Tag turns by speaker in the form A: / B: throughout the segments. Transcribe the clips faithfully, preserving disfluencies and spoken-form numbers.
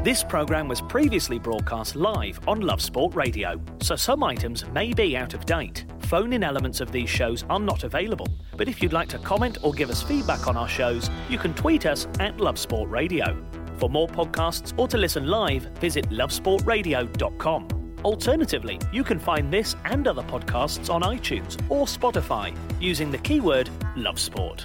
A: This programme was previously broadcast live on Love Sport Radio, so some items may be out of date. Phone-in elements of these shows are not available, but if you'd like to comment or give us feedback on our shows, you can tweet us at Love Sport Radio. For more podcasts or to listen live, visit love sport radio dot com. Alternatively, you can find this and other podcasts on iTunes or Spotify using the keyword Love Sport.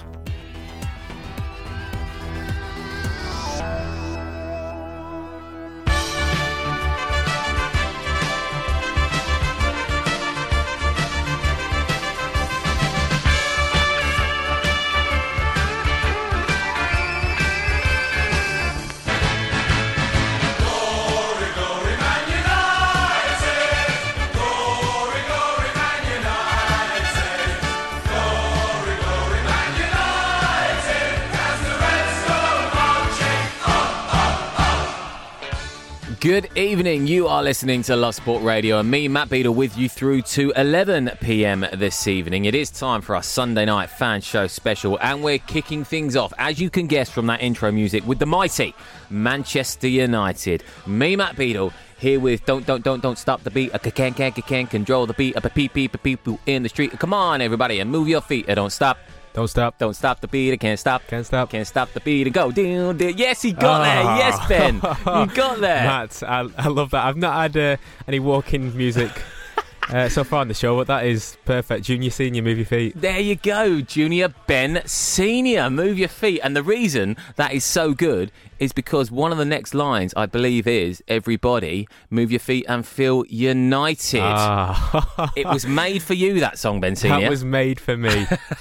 B: Good evening, you are listening to Love Sport Radio and me, Matt Beadle, with you through to eleven p.m. this evening. It is time for our Sunday night fan show special and we're kicking things off, as you can guess from that intro music, with the mighty Manchester United. Me, Matt Beadle, here with Don't, Don't, Don't, Don't Stop the Beat, I can, can, can, can control the beat, up a peep, peep, peep, peep in the street. Come on, everybody, and move your feet, don't stop.
C: Don't stop.
B: Don't stop the beat. I can't stop.
C: Can't stop.
B: Can't stop the beat and go. Down, down. Yes, he got oh. there. Yes, Ben. You got there.
C: Matt, I, I love that. I've not had uh, any walking music uh, so far on the show, but that is perfect. Junior, Senior, move your feet.
B: There you go. Junior, Ben, Senior, move your feet. And the reason that is so good is because one of the next lines, I believe, is everybody move your feet and feel united.
C: Ah.
B: It was made for you, that song, Ben Senior.
C: That was made for me.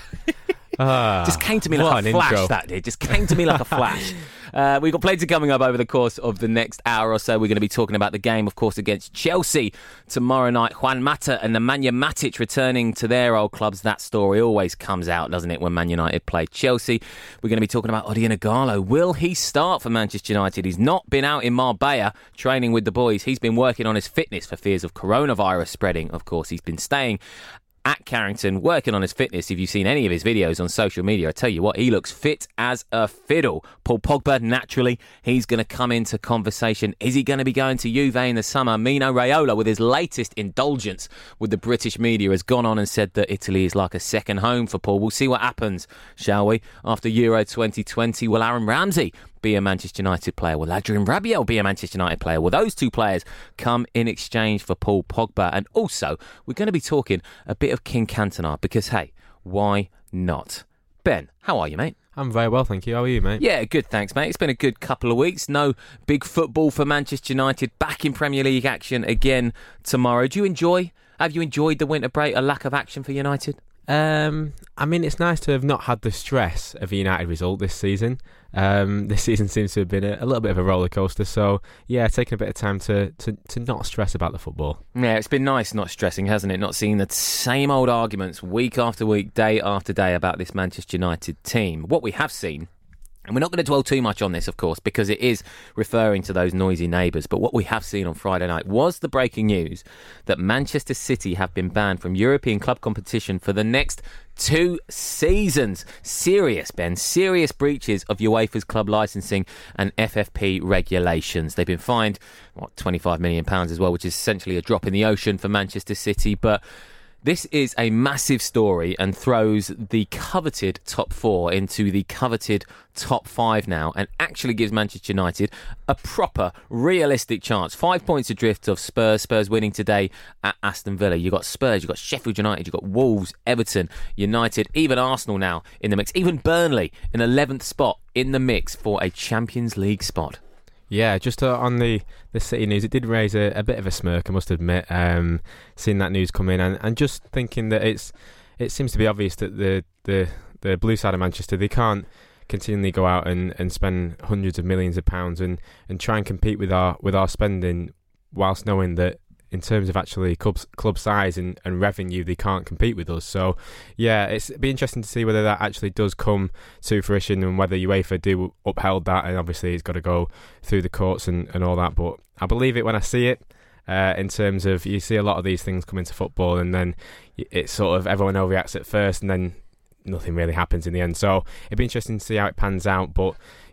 C: Ah,
B: just came to me like a flash, intro. That did. Just came to me like a flash. Uh, we've got plenty coming up over the course of the next hour or so. We're going to be talking about the game, of course, against Chelsea tomorrow night. Juan Mata and Nemanja Matic returning to their old clubs. That story always comes out, doesn't it, when Man United play Chelsea. We're going to be talking about Odion Ighalo. Will he start for Manchester United? He's not been out in Marbella training with the boys. He's been working on his fitness for fears of coronavirus spreading. Of course, he's been staying at Carrington, working on his fitness. If you've seen any of his videos on social media, I tell you what, he looks fit as a fiddle. Paul Pogba, naturally, he's going to come into conversation. Is he going to be going to Juve in the summer? Mino Raiola, with his latest indulgence with the British media, has gone on and said that Italy is like a second home for Paul. We'll see what happens, shall we? After Euro twenty twenty, will Aaron Ramsey be a Manchester United player? Will Adrian Rabiot be a Manchester United player? Will those two players come in exchange for Paul Pogba? And also, we're going to be talking a bit of King Cantona, because, hey, why not? Ben, how are you, mate?
C: I'm very well, thank you. How are you, mate?
B: Yeah, good, thanks, mate. It's been a good couple of weeks. No big football for Manchester United. Back in Premier League action again tomorrow. Do you enjoy, have you enjoyed the winter break, a lack of action for United?
C: Um, I mean, it's nice to have not had the stress of a United result this season. Um, this season seems to have been a, a little bit of a roller coaster. So, yeah, taking a bit of time to, to, to not stress about the football.
B: Yeah, it's been nice not stressing, hasn't it? Not seeing the same old arguments week after week, day after day about this Manchester United team. What we have seen, and we're not going to dwell too much on this, of course, because it is referring to those noisy neighbours. But what we have seen on Friday night was the breaking news that Manchester City have been banned from European club competition for the next two seasons. Serious, Ben, serious breaches of UEFA's club licensing and F F P regulations. They've been fined, what, twenty-five million pounds as well, which is essentially a drop in the ocean for Manchester City. But this is a massive story and throws the coveted top four into the coveted top five now, and actually gives Manchester United a proper, realistic chance. Five points adrift of Spurs. Spurs winning today at Aston Villa. You've got Spurs, you've got Sheffield United, you've got Wolves, Everton, United, even Arsenal now in the mix. Even Burnley in eleventh spot in the mix for a Champions League spot.
C: Yeah, just uh, on the, the City news, it did raise a, a bit of a smirk, I must admit, um, seeing that news come in, and, and just thinking that it's it seems to be obvious that the, the, the blue side of Manchester, they can't continually go out and, and spend hundreds of millions of pounds and, and try and compete with our with our spending, whilst knowing that in terms of actually club, club size and, and revenue, they can't compete with us. So, yeah, it's it'd be interesting to see whether that actually does come to fruition and whether UEFA do upheld that. And obviously, it's got to go through the courts and, and all that. But I believe it when I see it. Uh, in terms of, you see a lot of these things come into football, and then it's sort of everyone overreacts at first, and then nothing really happens in the end. So it'd be interesting to see how it pans out. But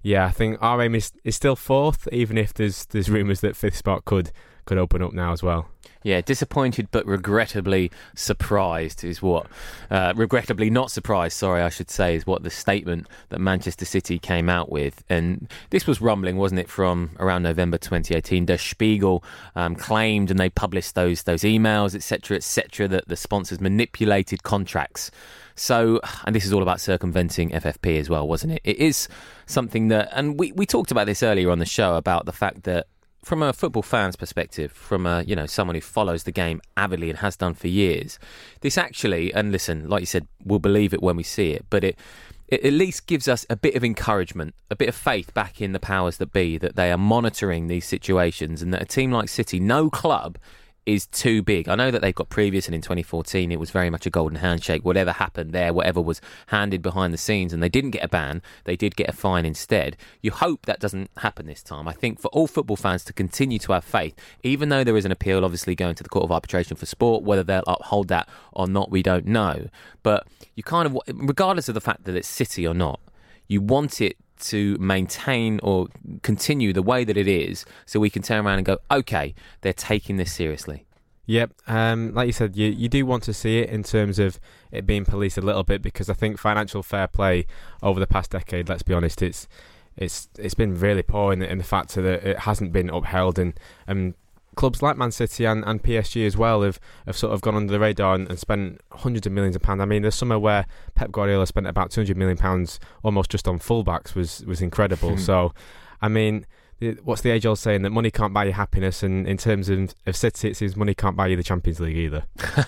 C: Yeah, I think our aim is, is still fourth, even if there's there's rumours that fifth spot could could open up now as well.
B: Yeah, disappointed but regrettably surprised is what... Uh, regrettably not surprised, sorry, I should say, is what the statement that Manchester City came out with. And this was rumbling, wasn't it, from around November twenty eighteen. Der Spiegel um, claimed, and they published those those emails, et cetera, et cetera, that the sponsors manipulated contracts. So, and this is all about circumventing F F P as well, wasn't it? It is something that... And we, we talked about this earlier on the show, about the fact that from a football fan's perspective, from a, you know, someone who follows the game avidly and has done for years, this actually, and listen, like you said, we'll believe it when we see it, but it, it at least gives us a bit of encouragement, a bit of faith back in the powers that be, that they are monitoring these situations, and that a team like City, no club is too big. I know that they've got previous, and in twenty fourteen it was very much a golden handshake. Whatever happened there, whatever was handed behind the scenes, and they didn't get a ban, they did get a fine instead. You hope that doesn't happen this time. I think for all football fans to continue to have faith, even though there is an appeal obviously going to the Court of Arbitration for Sport, whether they'll uphold that or not, we don't know. But you kind of, regardless of the fact that it's City or not, you want it to maintain or continue the way that it is, so we can turn around and go, okay, they're taking this seriously.
C: Yep, um, like you said, you, you do want to see it in terms of it being policed a little bit, because I think financial fair play over the past decade, let's be honest, it's it's it's been really poor in the, in the fact that it hasn't been upheld, and and clubs like Man City and, and P S G as well have, have sort of gone under the radar and, and spent hundreds of millions of pounds. I mean, there's somewhere where Pep Guardiola spent about two hundred million pounds almost just on fullbacks, was was incredible. So, I mean, the, what's the age-old saying, that money can't buy you happiness, and in terms of, of City, it seems money can't buy you the Champions League either.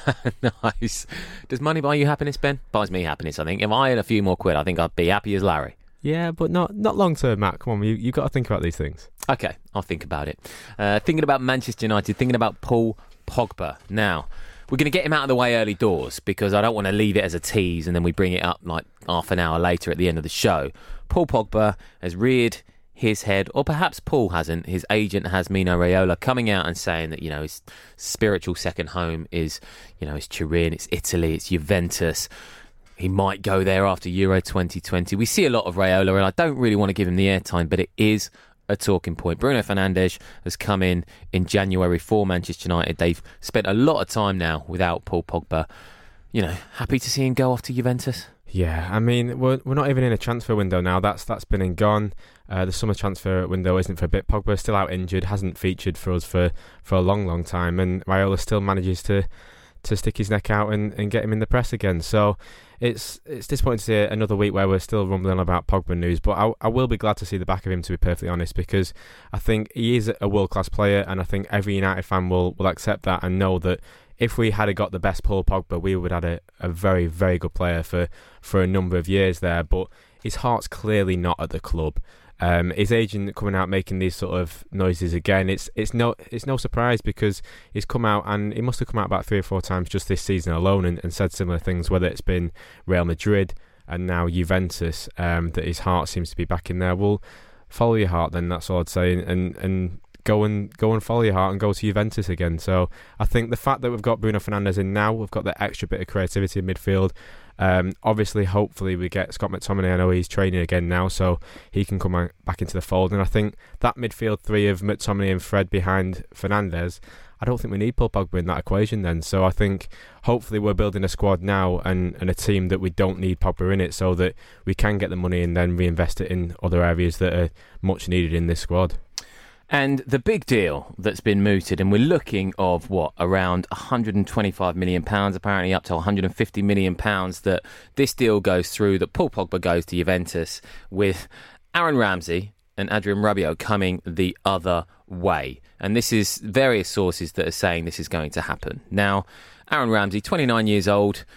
B: Nice. Does money buy you happiness, Ben? Buys me happiness, I think. If I had a few more quid, I think I'd be happy as Larry.
C: Yeah, but not not long term, Matt. Come on, you, you've got to think about these things.
B: Okay, I'll think about it. Uh, thinking about Manchester United, thinking about Paul Pogba. Now, we're going to get him out of the way early doors, because I don't want to leave it as a tease and then we bring it up like half an hour later at the end of the show. Paul Pogba has reared his head, or perhaps Paul hasn't. His agent has, Mino Raiola, coming out and saying that, you know, his spiritual second home is, you know, it's Turin, it's Italy, it's Juventus. He might go there after Euro twenty twenty. We see a lot of Raiola, and I don't really want to give him the airtime, but it is a talking point. Bruno Fernandes has come in in January for Manchester United. They've spent a lot of time now without Paul Pogba. You know, happy to see him go off to Juventus?
C: Yeah, I mean, we're we're not even in a transfer window now. That's that's been and gone. Uh, the summer transfer window isn't for a bit. Pogba's still out injured, hasn't featured for us for, for a long, long time, and Raiola still manages to to stick his neck out and, and get him in the press again. So it's it's disappointing to see another week where we're still rumbling about Pogba news, but I, I will be glad to see the back of him, to be perfectly honest, because I think he is a world-class player, and I think every United fan will, will accept that and know that if we had got the best Paul Pogba, we would have had a, a very, very good player for, for a number of years there, but his heart's clearly not at the club. Um, his agent coming out making these sort of noises again, it's it's no it's no surprise, because he's come out, and he must have come out about three or four times just this season alone and, and said similar things, whether it's been Real Madrid and now Juventus, um, that his heart seems to be back in there. Well, follow your heart then, that's all I'd say, and and go and go and follow your heart and go to Juventus again. So I think the fact that we've got Bruno Fernandes in now, we've got that extra bit of creativity in midfield. Um, obviously, hopefully we get Scott McTominay. I know he's training again now, so he can come back into the fold. And I think that midfield three of McTominay and Fred behind Fernandes, I don't think we need Paul Pogba in that equation then. So I think hopefully we're building a squad now and, and a team that we don't need Pogba in it, so that we can get the money and then reinvest it in other areas that are much needed in this squad.
B: And the big deal that's been mooted, and we're looking of, what, around one hundred twenty-five million pounds, apparently up to one hundred fifty million pounds, that this deal goes through, that Paul Pogba goes to Juventus, with Aaron Ramsey and Adrien Rabiot coming the other way. And this is various sources that are saying this is going to happen. Now, Aaron Ramsey, twenty-nine years old,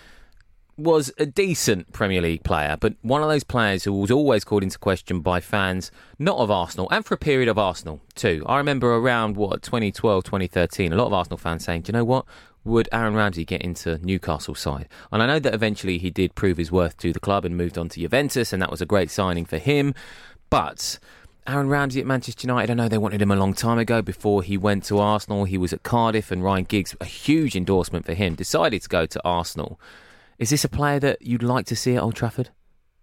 B: was a decent Premier League player, but one of those players who was always called into question by fans, not of Arsenal, and for a period of Arsenal too. I remember around, what, twenty twelve, twenty thirteen, a lot of Arsenal fans saying, do you know what, would Aaron Ramsey get into Newcastle's side? And I know that eventually he did prove his worth to the club and moved on to Juventus, and that was a great signing for him. But Aaron Ramsey at Manchester United, I know they wanted him a long time ago before he went to Arsenal. He was at Cardiff, and Ryan Giggs, a huge endorsement for him, decided to go to Arsenal. Is this a player that you'd like to see at Old Trafford?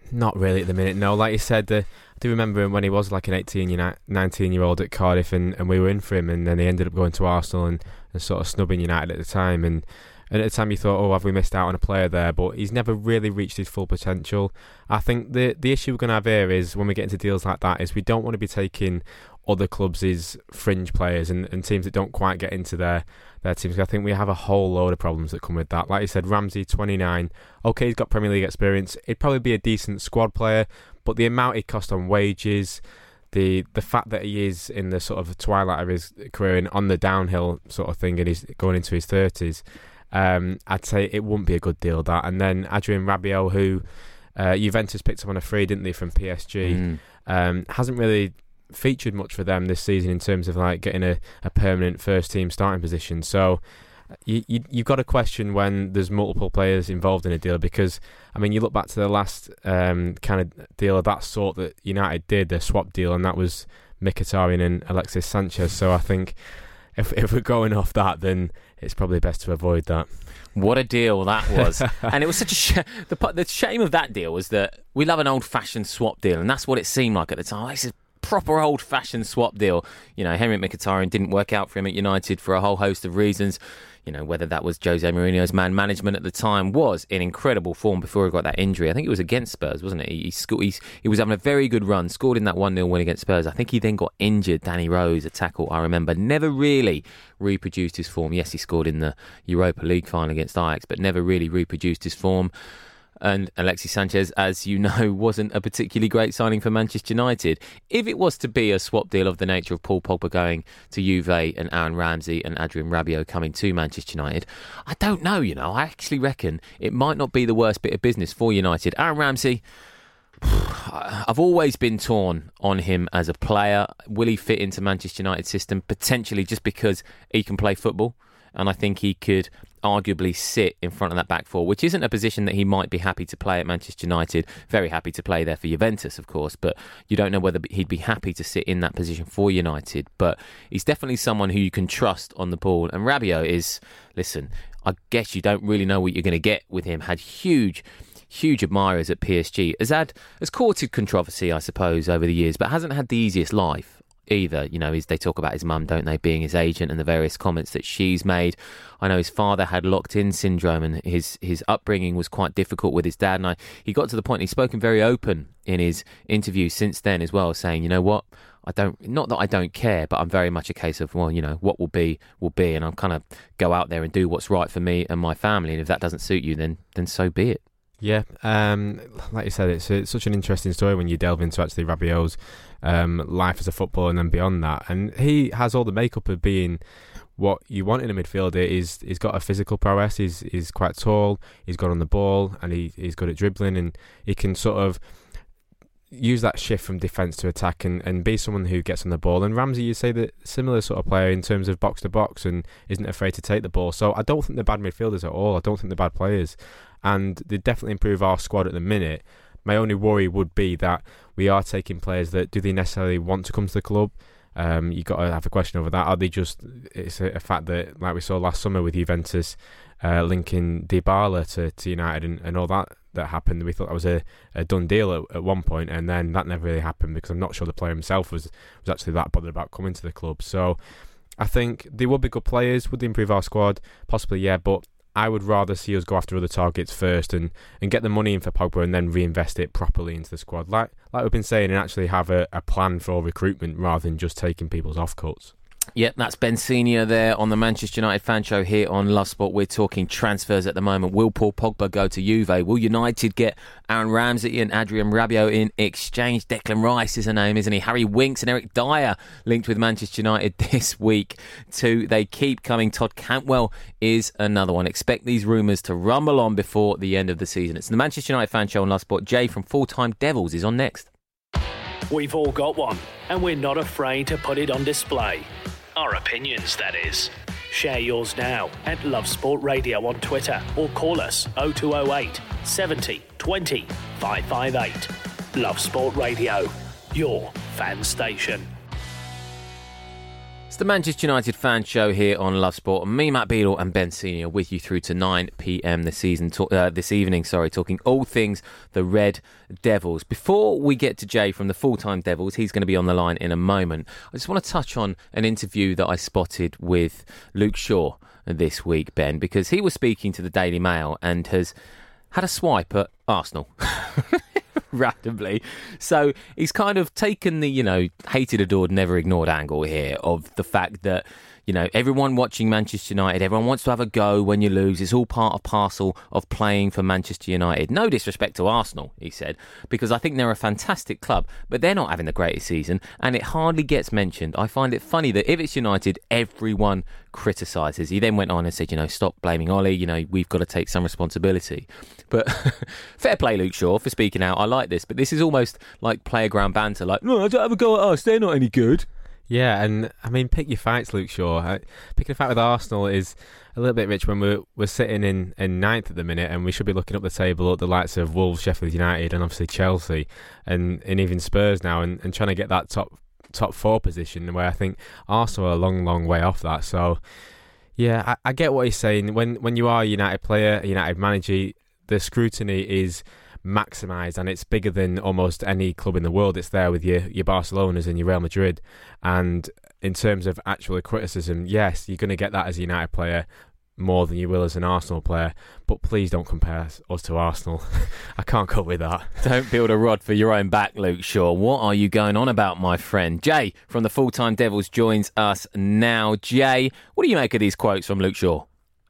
C: Not really at the minute, no. Like you said, uh, I do remember when he was like an eighteen, nineteen-year-old at Cardiff, and, and we were in for him, and then he ended up going to Arsenal and, and sort of snubbing United at the time. And, and at the time you thought, oh, have we missed out on a player there? But he's never really reached his full potential. I think the the issue we're going to have here is when we get into deals like that is we don't want to be taking other clubs' fringe players and, and teams that don't quite get into their, their teams. I think we have a whole load of problems that come with that. Like you said, Ramsey, twenty-nine. Okay, he's got Premier League experience. He'd probably be a decent squad player, but the amount he cost on wages, the the fact that he is in the sort of twilight of his career and on the downhill sort of thing and he's going into his thirties, um, I'd say it wouldn't be a good deal, that. And then Adrien Rabiot, who uh, Juventus picked up on a free, didn't they, from P S G, mm. um, hasn't really featured much for them this season in terms of like getting a, a permanent first team starting position. So you, you, you've got to question when there's multiple players involved in a deal, because I mean you look back to the last um, kind of deal of that sort that United did, the swap deal, and that was Mkhitaryan and Alexis Sanchez. So I think if if we're going off that, then it's probably best to avoid that.
B: What a deal that was. And it was such a sh- the, the shame of that deal was that we love an old-fashioned swap deal, and that's what it seemed like at the time. This is proper old-fashioned swap deal. You know, Henrik Mkhitaryan didn't work out for him at United for a whole host of reasons. You know, whether that was Jose Mourinho's man management at the time, was in incredible form before he got that injury. I think it was against Spurs, wasn't it? He, he, sco- he, he was having a very good run, scored in that one nil win against Spurs. I think he then got injured. Danny Rose, a tackle, I remember, never really reproduced his form. Yes, he scored in the Europa League final against Ajax, but never really reproduced his form. And Alexis Sanchez, as you know, wasn't a particularly great signing for Manchester United. If it was to be a swap deal of the nature of Paul Pogba going to Juve and Aaron Ramsey and Adrien Rabiot coming to Manchester United, I don't know, you know. I actually reckon it might not be the worst bit of business for United. Aaron Ramsey, I've always been torn on him as a player. Will he fit into Manchester United's system? Potentially, just because he can play football. And I think he could arguably sit in front of that back four, which isn't a position that he might be happy to play at Manchester United. Very happy to play there for Juventus, of course, but you don't know whether he'd be happy to sit in that position for United. But he's definitely someone who you can trust on the ball. And Rabiot is, listen, I guess you don't really know what you're going to get with him. Had huge... huge admirers at P S G. Has had has courted controversy, I suppose, over the years, but hasn't had the easiest life either. You know, he's, they talk about his mum, don't they, being his agent and the various comments that she's made. I know his father had locked-in syndrome, and his his upbringing was quite difficult with his dad. And I, he got to the point, he's spoken very open in his interviews since then as well, saying, you know what, I don't, not that I don't care, but I'm very much a case of, well, you know, what will be, will be, and I'll kind of go out there and do what's right for me and my family, and if that doesn't suit you, then then so be it.
C: Yeah, um, like you said, it's, it's such an interesting story when you delve into actually Rabiot's um, life as a footballer and then beyond that. And he has all the makeup of being what you want in a midfielder. He's, he's got a physical prowess, he's, he's quite tall, he's good on the ball, and he, he's good at dribbling, and he can sort of use that shift from defence to attack and, and be someone who gets on the ball. And Ramsey, you say that similar sort of player in terms of box to box and isn't afraid to take the ball. So I don't think they're bad midfielders at all. I don't think they're bad players. And they definitely improve our squad at the minute. My only worry would be that we are taking players that, do they necessarily want to come to the club? Um, you've got to have a question over that. Are they just, it's a, a fact that, like we saw last summer with Juventus uh, linking Dybala to, to United and, and all that that happened. We thought that was a, a done deal at, at one point, and then that never really happened because I'm not sure the player himself was, was actually that bothered about coming to the club. So I think they would be good players. Would they improve our squad? Possibly, yeah, but I would rather see us go after other targets first and, and get the money in for Pogba and then reinvest it properly into the squad, like like we've been saying, and actually have a, a plan for recruitment rather than just taking people's offcuts.
B: Yep, that's Ben Senior there on the Manchester United fan show here on Love Sport. We're talking transfers at the moment. Will Paul Pogba go to Juve? Will United get Aaron Ramsey and Adrien Rabiot in exchange? Declan Rice is a name, isn't he? Harry Winks and Eric Dyer linked with Manchester United this week too. They keep coming. Todd Cantwell is another one. Expect these rumours to rumble on before the end of the season. It's the Manchester United fan show on Love Sport. Jay from Full Time Devils is on next.
A: We've all got one, and we're not afraid to put it on display. Our opinions, that is. Share yours now at Love Sport Radio on Twitter, or call us oh two oh eight, seventy, twenty, five five eight. Love Sport Radio, your fan station.
B: It's the Manchester United fan show here on Love Sport. Me, Matt Beadle, and Ben Senior with you through to nine p.m. this season, to, uh, this evening. Sorry, talking all things the Red Devils. Before we get to Jay from the Full-Time Devils, he's going to be on the line in a moment. I just want to touch on an interview that I spotted with Luke Shaw this week, Ben, because he was speaking to the Daily Mail and has had a swipe at Arsenal. Randomly. So he's kind of taken the, you know, hated, adored, never ignored angle here of the fact that, you know, everyone watching Manchester United, everyone wants to have a go when you lose. It's all part and parcel of playing for Manchester United. No disrespect to Arsenal, he said, because I think they're a fantastic club, but they're not having the greatest season, and it hardly gets mentioned. I find it funny that if it's United, everyone criticises. He then went on and said, you know, stop blaming Ollie, you know, we've got to take some responsibility. But fair play, Luke Shaw, for speaking out. I like this, but this is almost like playground banter, like, no, don't have a go at us, they're not any good.
C: Yeah, and I mean, pick your fights, Luke Shaw. Picking a fight with Arsenal is a little bit rich when we're we're sitting in, in ninth at the minute, and we should be looking up the table at the likes of Wolves, Sheffield United, and obviously Chelsea, and, and even Spurs now, and, and trying to get that top top four position, where I think Arsenal are a long, long way off that. So, yeah, I, I get what he's saying. When when you are a United player, a United manager, the scrutiny is maximised, and it's bigger than almost any club in the world. It's there with your, your Barcelonas and your Real Madrid. And in terms of actual criticism, yes, you're going to get that as a United player more than you will as an Arsenal player, but please don't compare us to Arsenal. I can't cope with that.
B: Don't build a rod for your own back, Luke Shaw. What are you going on about, my friend? Jay from the Full-Time Devils joins us now. Jay, what do you make of these quotes from Luke Shaw?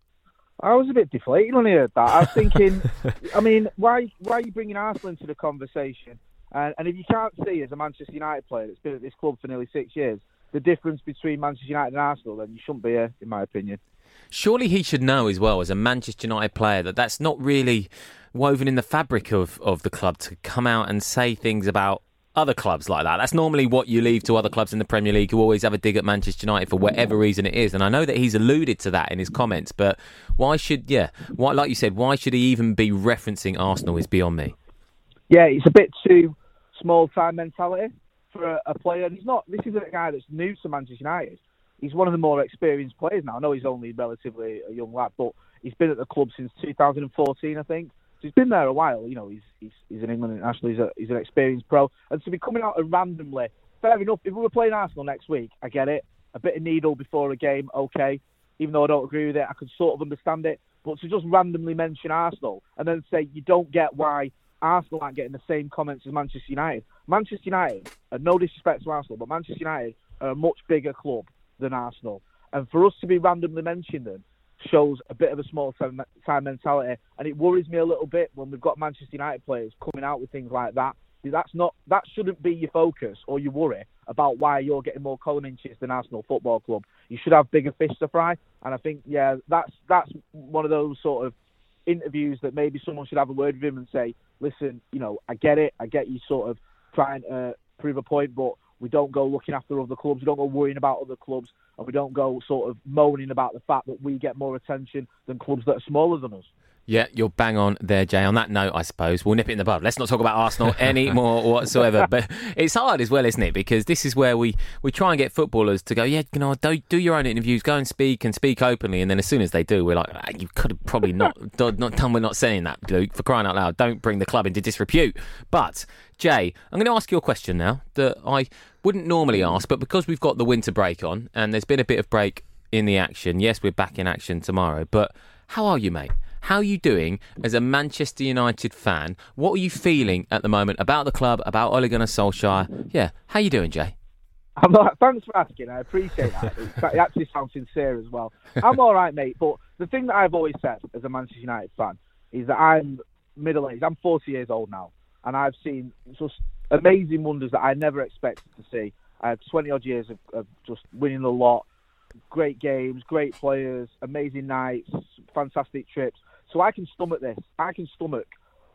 D: I was a bit deflated when I heard that. I was thinking, I mean, why why are you bringing Arsenal into the conversation? And, and if you can't see, as a Manchester United player that's been at this club for nearly six years, the difference between Manchester United and Arsenal, then you shouldn't be here, in my opinion.
B: Surely he should know as well, as a Manchester United player, that that's not really woven in the fabric of, of the club to come out and say things about other clubs like that. That's normally what you leave to other clubs in the Premier League who always have a dig at Manchester United for whatever reason it is. And I know that he's alluded to that in his comments, but why should, yeah, why, like you said, why should he even be referencing Arsenal is beyond me.
D: Yeah, it's a bit too small-time mentality for a, a player. And he's not, this isn't a guy that's new to Manchester United. He's one of the more experienced players now. I know he's only relatively a young lad, but he's been at the club since two thousand fourteen, I think. He's been there a while, you know. He's he's, he's an England international. He's a he's an experienced pro, and to be coming out randomly, fair enough. If we were playing Arsenal next week, I get it. A bit of needle before a game, okay. Even though I don't agree with it, I could sort of understand it. But to just randomly mention Arsenal and then say you don't get why Arsenal aren't getting the same comments as Manchester United. Manchester United, and no disrespect to Arsenal, but Manchester United are a much bigger club than Arsenal, and for us to be randomly mentioning them shows a bit of a small time mentality, and it worries me a little bit when we've got Manchester United players coming out with things like that. That's not that shouldn't be your focus or your worry about why you're getting more column inches than Arsenal Football Club. You should have bigger fish to fry, and I think yeah, that's that's one of those sort of interviews that maybe someone should have a word with him and say, listen, you know, I get it, I get you sort of trying to prove a point, but we don't go looking after other clubs, we don't go worrying about other clubs, and we don't go sort of moaning about the fact that we get more attention than clubs that are smaller than us.
B: Yeah, you're bang on there, Jay. On that note, I suppose, we'll nip it in the bud. Let's not talk about Arsenal anymore whatsoever. But it's hard as well, isn't it? Because this is where we, we try and get footballers to go, yeah, you know, do, do your own interviews, go and speak and speak openly. And then as soon as they do, we're like, ah, you could have probably not, not done with not saying that, Luke, for crying out loud. Don't bring the club into disrepute. But, Jay, I'm going to ask you a question now that I wouldn't normally ask, but because we've got the winter break on and there's been a bit of break in the action, yes, we're back in action tomorrow, but how are you, mate? How are you doing as a Manchester United fan? What are you feeling at the moment about the club, about Ole Gunnar Solskjaer? Yeah, how are you doing, Jay?
D: I'm not, thanks for asking. I appreciate that. It actually sounds sincere as well. I'm all right, mate. But the thing that I've always said as a Manchester United fan is that I'm middle-aged. I'm forty years old now, and I've seen just amazing wonders that I never expected to see. I had twenty-odd years of, of just winning the lot, great games, great players, amazing nights, fantastic trips. So I can stomach this. I can stomach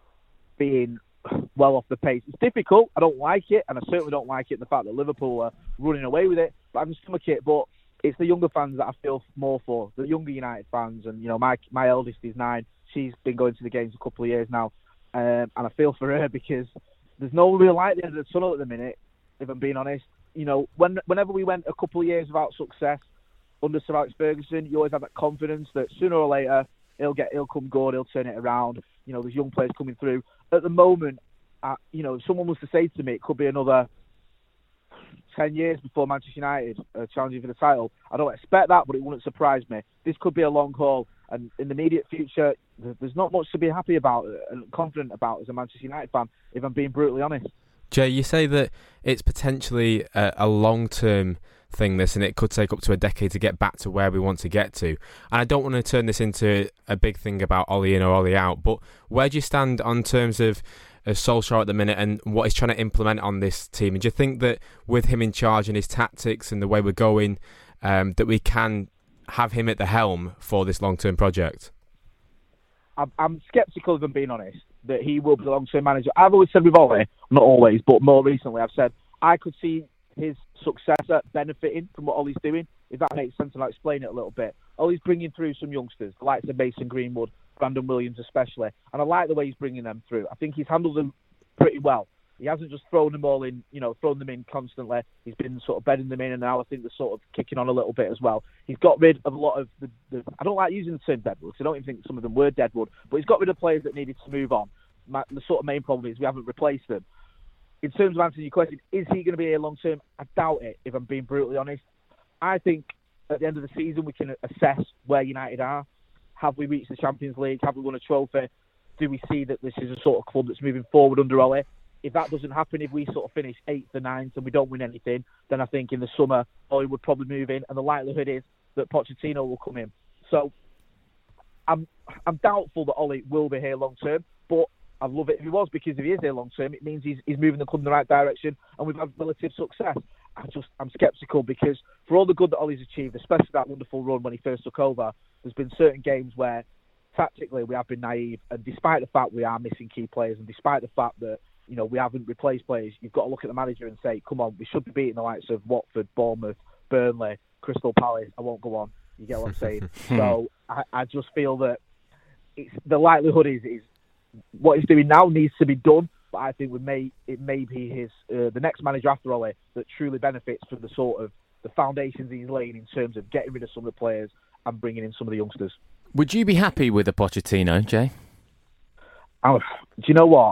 D: being well off the pace. It's difficult. I don't like it, and I certainly don't like it, the fact that Liverpool are running away with it. But I can stomach it. But it's the younger fans that I feel more for, the younger United fans. And, you know, my my eldest is nine. She's been going to the games a couple of years now. Um, and I feel for her because there's no real light at the end of the tunnel at the minute, if I'm being honest. you know, when whenever we went a couple of years without success under Sir Alex Ferguson, you always have that confidence that sooner or later he'll get, he'll come good, he'll turn it around. You know, there's young players coming through. At the moment, uh, you know, if someone was to say to me, it could be another ten years before Manchester United are challenging for the title. I don't expect that, but it wouldn't surprise me. This could be a long haul, and in the immediate future, there's not much to be happy about and confident about as a Manchester United fan, if I'm being brutally honest.
C: Jay, you say that it's potentially a, a long-term thing, this, and it could take up to a decade to get back to where we want to get to. And I don't want to turn this into a big thing about Ollie in or Ollie out, but where do you stand on terms of of Solskjaer at the minute and what he's trying to implement on this team? And do you think that with him in charge and his tactics and the way we're going, um, that we can have him at the helm for this long-term project?
D: I'm, I'm sceptical, if I'm being honest, that he will be the long-term manager. I've always said with Ollie, not always, but more recently, I've said I could see his successor benefiting from what Ollie's doing, if that makes sense, and I'll explain it a little bit. Ollie's bringing through some youngsters, the likes of Mason Greenwood, Brandon Williams especially, and I like the way he's bringing them through. I think he's handled them pretty well. He hasn't just thrown them all in, you know, thrown them in constantly. He's been sort of bedding them in, and now I think they're sort of kicking on a little bit as well. He's got rid of a lot of the, the I don't like using the term deadwood, because I don't even think some of them were deadwood, but he's got rid of players that needed to move on. My, the sort of main problem is we haven't replaced them. In terms of answering your question, is he going to be here long term? I doubt it, if I'm being brutally honest. I think at the end of the season we can assess where United are. Have we reached the Champions League? Have we won a trophy? Do we see that this is a sort of club that's moving forward under Ollie? If that doesn't happen, if we sort of finish eighth or ninth and we don't win anything, then I think in the summer Ollie would probably move in, and the likelihood is that Pochettino will come in. So I'm I'm doubtful that Ollie will be here long term, but I'd love it if he was, because if he is here long term, it means he's he's moving the club in the right direction, and we've had relative success. I just I'm sceptical, because for all the good that Ollie's achieved, especially that wonderful run when he first took over, there's been certain games where tactically we have been naive, and despite the fact we are missing key players, and despite the fact that, you know, we haven't replaced players, you've got to look at the manager and say, come on, we should be beating the likes of Watford, Bournemouth, Burnley, Crystal Palace. I won't go on. You get what I'm saying? So I, I just feel that it's, the likelihood is is what he's doing now needs to be done, but I think we may it may be his uh, the next manager after Ollie that truly benefits from the sort of the foundations he's laying in terms of getting rid of some of the players and bringing in some of the youngsters.
B: Would you be happy with a Pochettino, Jay?
D: Oh, do you know what?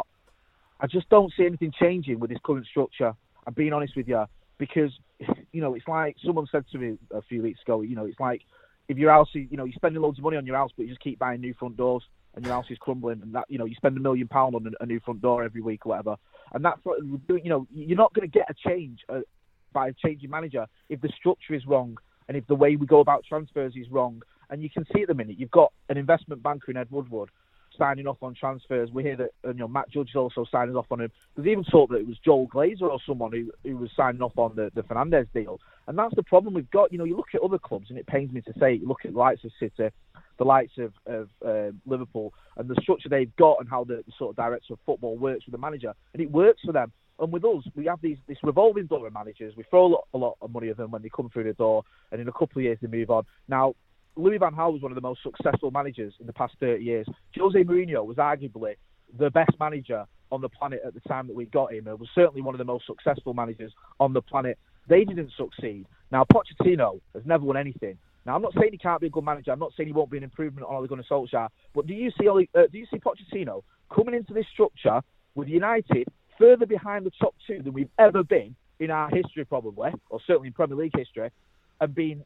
D: I just don't see anything changing with his current structure. I'm being honest with you, because, you know, it's like someone said to me a few weeks ago, you know, it's like if your house, you know, you're spending loads of money on your house, but you just keep buying new front doors and your house is crumbling, and that, you know, you spend a million pound on a, a new front door every week or whatever. And that's what, you know, you're not going to get a change uh, by changing manager if the structure is wrong and if the way we go about transfers is wrong. And you can see at the minute, you've got an investment banker in Ed Woodward signing off on transfers. We hear that, you know, Matt Judge is also signing off on him. There's even talk that it was Joel Glazer or someone who, who was signing off on the, the Fernandes deal. And that's the problem we've got. You know, you look at other clubs, and it pains me to say, you look at the likes of City, the likes of, of uh, Liverpool, and the structure they've got and how the, the sort of director of football works with the manager. And it works for them. And with us, we have these this revolving door of managers. We throw a lot, a lot of money at them when they come through the door, and in a couple of years they move on. Now, Louis van Gaal was one of the most successful managers in the past thirty years. Jose Mourinho was arguably the best manager on the planet at the time that we got him. It was certainly one of the most successful managers on the planet. They didn't succeed. Now, Pochettino has never won anything. Now, I'm not saying he can't be a good manager. I'm not saying he won't be an improvement on Ole Gunnar Solskjaer. But do you see Ole, uh, do you see Pochettino coming into this structure with United further behind the top two than we've ever been in our history, probably, or certainly in Premier League history, and being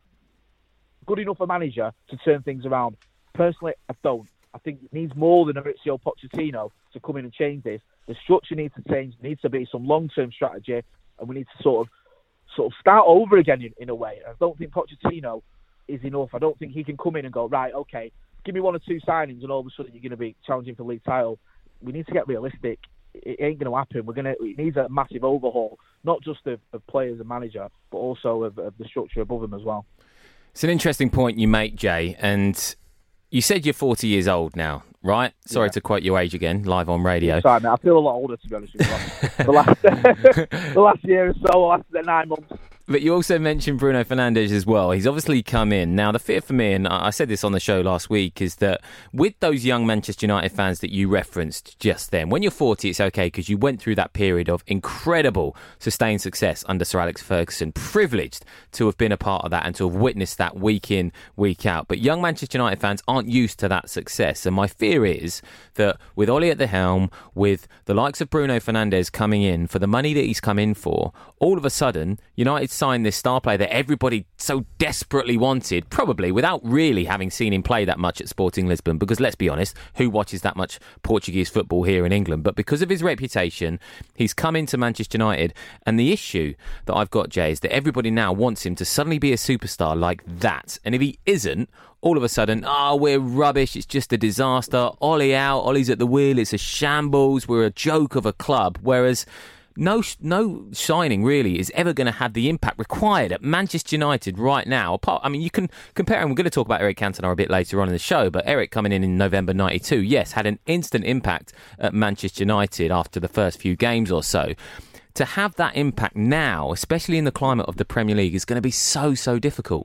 D: good enough a manager to turn things around? Personally, I don't. I think it needs more than Mauricio Pochettino to come in and change this. The structure needs to change. There needs to be some long-term strategy, and we need to sort of sort of start over again in, in a way. I don't think Pochettino is enough. I don't think he can come in and go, right, okay, give me one or two signings, and all of a sudden you're going to be challenging for the league title. We need to get realistic. It ain't going to happen. We're going to. It needs a massive overhaul, not just of, of players and manager, but also of, of the structure above them as well.
B: It's an interesting point you make, Jay, and you said you're forty years old now, right? Sorry yeah. to quote your age again, live on radio.
D: Sorry, mate, I feel a lot older, to be honest with you. The last, the last year or so, the last nine months.
B: But you also mentioned Bruno Fernandes as well. He's obviously come in. Now, the fear for me, and I said this on the show last week, is that with those young Manchester United fans that you referenced just then, when you're forty, it's okay because you went through that period of incredible sustained success under Sir Alex Ferguson. Privileged to have been a part of that and to have witnessed that week in, week out. But young Manchester United fans aren't used to that success. And my fear is that with Ollie at the helm, with the likes of Bruno Fernandes coming in for the money that he's come in for, all of a sudden, United signed this star player that everybody so desperately wanted, probably without really having seen him play that much at Sporting Lisbon, because let's be honest, who watches that much Portuguese football here in England? But because of his reputation, he's come into Manchester United, and the issue that I've got, Jay, is that everybody now wants him to suddenly be a superstar like that, and if he isn't, all of a sudden, oh, we're rubbish, it's just a disaster, Ollie out, Ollie's at the wheel, it's a shambles, we're a joke of a club, whereas No no signing really is ever going to have the impact required at Manchester United right now. Apart, I mean, you can compare, and we're going to talk about Eric Cantona a bit later on in the show, but Eric coming in in November ninety-two, yes, had an instant impact at Manchester United after the first few games or so. To have that impact now, especially in the climate of the Premier League, is going to be so, so difficult.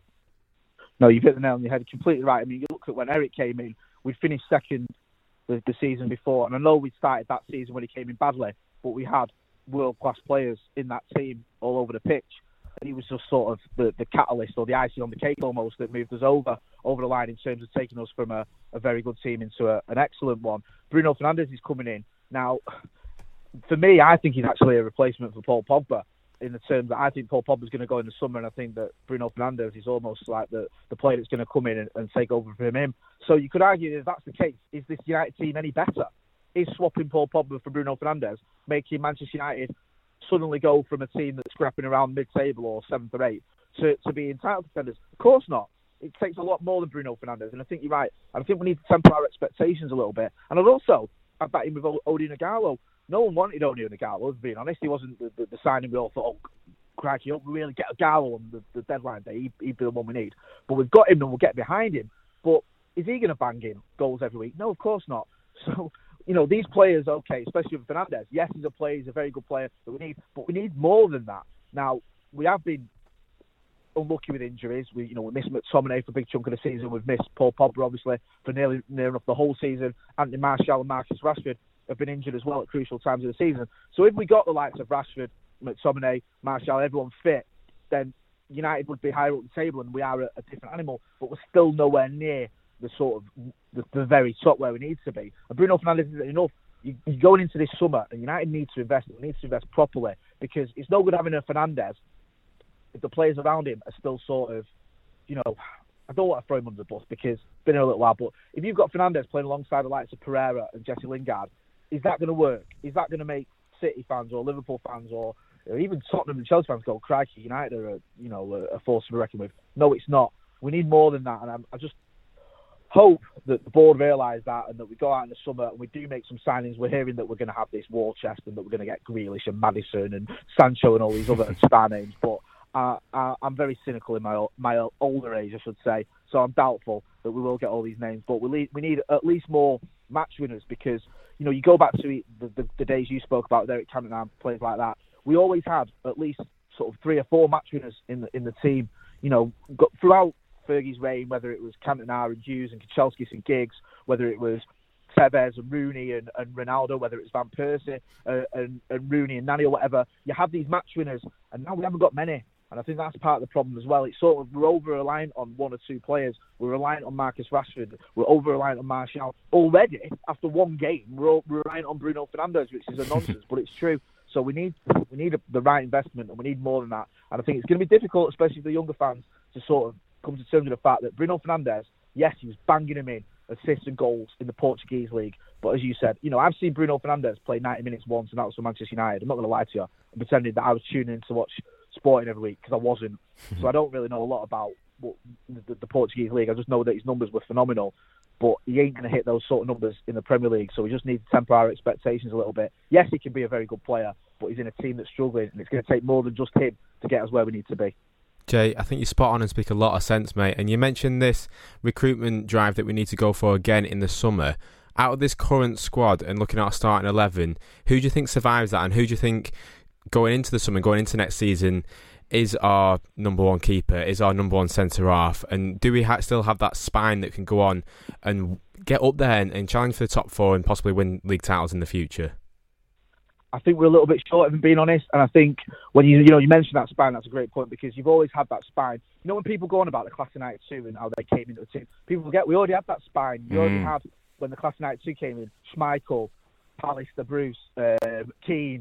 D: No, you've hit the nail on your head. Completely right. I mean, you look at when Eric came in, we'd finished second the, the season before, and I know we started that season when he came in badly, but we had world-class players in that team all over the pitch, and he was just sort of the, the catalyst or the icing on the cake almost that moved us over over the line in terms of taking us from a, a very good team into a, an excellent one. Bruno Fernandes is coming in. Now, for me, I think he's actually a replacement for Paul Pogba in the terms that I think Paul Pogba's going to go in the summer, and I think that Bruno Fernandes is almost like the, the player that's going to come in and, and take over from him. So you could argue that if that's the case, is this United team any better? Is swapping Paul Pogba for Bruno Fernandes making Manchester United suddenly go from a team that's scrapping around mid-table or seventh or eighth to, to being title defenders? Of course not. It takes a lot more than Bruno Fernandes, and I think you're right. And I think we need to temper our expectations a little bit. And I'd also add that in with Odion Ighalo. No one wanted Odion Ighalo, to be honest. He wasn't the, the, the signing we all thought, oh, crikey, hope we really get Ighalo on the, the deadline day. He'd, he'd be the one we need. But we've got him and we'll get behind him. But is he going to bang in goals every week? No, of course not. So, you know, these players, okay, especially with Fernandes, yes, he's a player, he's a very good player that we need, but we need more than that. Now, we have been unlucky with injuries. We, you know, we missed McTominay for a big chunk of the season. We've missed Paul Pogba, obviously, for nearly near enough the whole season. Anthony Martial and Marcus Rashford have been injured as well at crucial times of the season. So if we got the likes of Rashford, McTominay, Martial, everyone fit, then United would be higher up the table and we are a, a different animal, but we're still nowhere near the sort of the, the very top where we need to be. And Bruno Fernandes isn't enough. You, you're going into this summer, and United needs to invest. We need to invest properly, because it's no good having a Fernandes if the players around him are still sort of, you know, I don't want to throw him under the bus because it's been here a little while, but if you've got Fernandes playing alongside the likes of Pereira and Jesse Lingard, is that going to work? Is that going to make City fans or Liverpool fans or, or even Tottenham and Chelsea fans go, crikey, United are a, you know, a force to be reckoned with? No, it's not. We need more than that, and I'm, I just hope that the board realise that and that we go out in the summer and we do make some signings. We're hearing that we're going to have this war chest and that we're going to get Grealish and Maddison and Sancho and all these other star names, but uh, I, I'm very cynical in my my older age, I should say, so I'm doubtful that we will get all these names, but we need, we need at least more match winners, because, you know, you go back to the, the, the days you spoke about, Eric Cantona, players like that, we always had at least sort of three or four match winners in the, in the team, you know, got, throughout Fergie's reign, whether it was Cantona and Hughes and Kanchelskis and Giggs, whether it was Tevez and Rooney and, and Ronaldo, whether it was Van Persie uh, and, and Rooney and Nani or whatever, you have these match winners, and now we haven't got many. And I think that's part of the problem as well. It's sort of, we're over-reliant on one or two players. We're reliant on Marcus Rashford. We're over-reliant on Martial. Already, after one game, we're, all, we're reliant on Bruno Fernandes, which is a nonsense, but it's true. So we need we need a, the right investment, and we need more than that. And I think it's going to be difficult, especially for the younger fans, to sort of come to terms with the fact that Bruno Fernandes, yes, he was banging him in assists and goals in the Portuguese league. But as you said, you know, I've seen Bruno Fernandes play ninety minutes once, and that was for Manchester United. I'm not going to lie to you. I'm pretending that I was tuning in to watch Sporting every week, because I wasn't. So I don't really know a lot about what, the, the Portuguese league. I just know that his numbers were phenomenal. But he ain't going to hit those sort of numbers in the Premier League, so we just need to temper our expectations a little bit. Yes, he can be a very good player, but he's in a team that's struggling, and it's going to take more than just him to get us where we need to be.
C: Jay, I think you're spot on and speak a lot of sense, mate. And you mentioned this recruitment drive that we need to go for again in the summer. Out of this current squad and looking at our starting eleven, who do you think survives that, and who do you think going into the summer, going into next season, is our number one keeper, is our number one centre half, and do we ha- still have that spine that can go on and get up there and, and challenge for the top four and possibly win league titles in the future?
D: I think we're a little bit short, if I'm being honest. And I think when you you know you mentioned that spine, that's a great point, because you've always had that spine. You know, when people go on about the class of ninety-two and how they came into the team, people forget we already had that spine. You mm. already had, when the class of ninety-two came in, Schmeichel, Pallister, Bruce, um, Keane,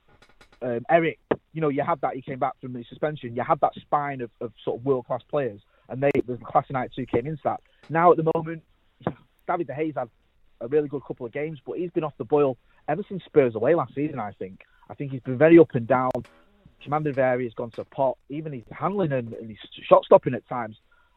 D: um, Eric. You know, you had that. He came back from the suspension. You had that spine of, of sort of world-class players, and they the class of ninety-two came into that. Now at the moment, David De Gea's had a really good couple of games, but he's been off the boil ever since Spurs away last season, I think. I think he's been very up and down. Commander of area has gone to pot. Even his handling and, and his shot stopping at times,